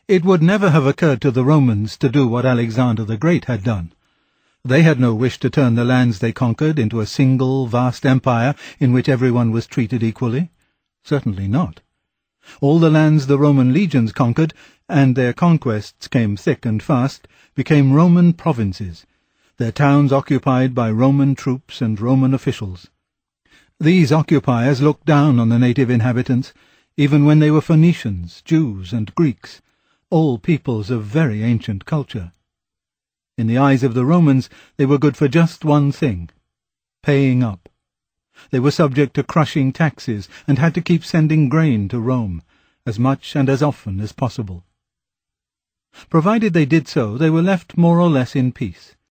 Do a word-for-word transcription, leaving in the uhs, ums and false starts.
It would never have occurred to the Romans to do what Alexander the Great had done. They had no wish to turn the lands they conquered into a single vast empire in which everyone was treated equally. Certainly not. All the lands the Roman legions conquered, and their conquests came thick and fast, became Roman provinces, their towns occupied by Roman troops and Roman officials. These occupiers looked down on the native inhabitants, even when they were Phoenicians, Jews, and Greeks, all peoples of very ancient culture. In the eyes of the Romans, they were good for just one thing: paying up. They were subject to crushing taxes and had to keep sending grain to Rome, as much and as often as possible. Provided they did so, they were left more or less in peace.